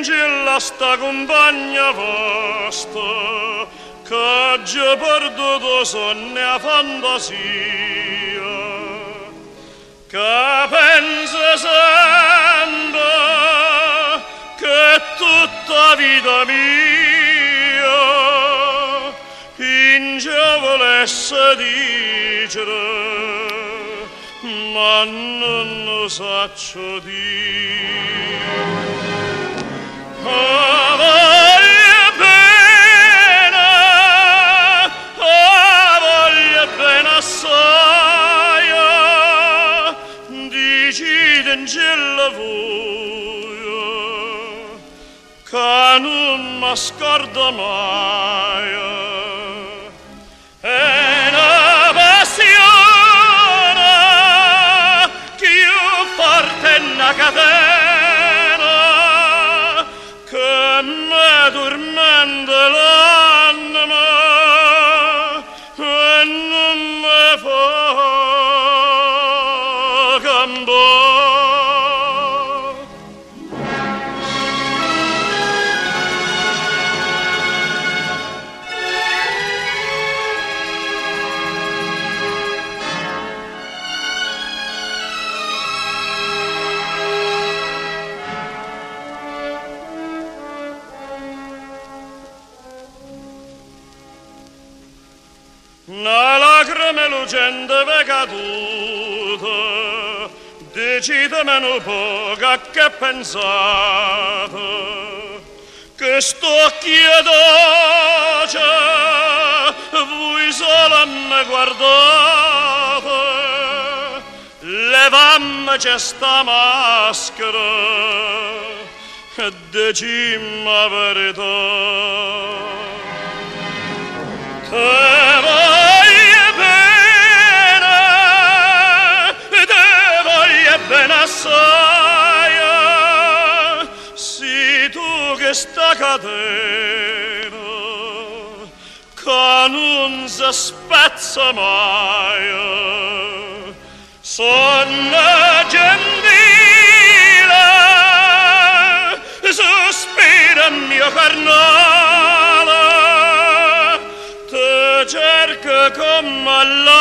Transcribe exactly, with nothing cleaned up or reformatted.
angela sta compagna vostra, che già perduto sonne a fantasia, che pensa sempre che tutta vita mia in già volesse dicere, ma non lo saccio dire. Ah, voglio bene, ah, voglio bene assai, dicite in gelo voi, che non mi scordo mai. È una passione più forte una catena che mi tormenta l'anima e non mi fa campare. Una lacrima lucente è caduta, decidami un po' che pensate, che sto chiedo, voi solo mi guardate, levammi questa maschera e dicimmi la verità. Te voglio bene, te voglio bene assai, sei tu che sta catena che non si spezza mai. Sono gentile, sospira il mio carnale, cerca come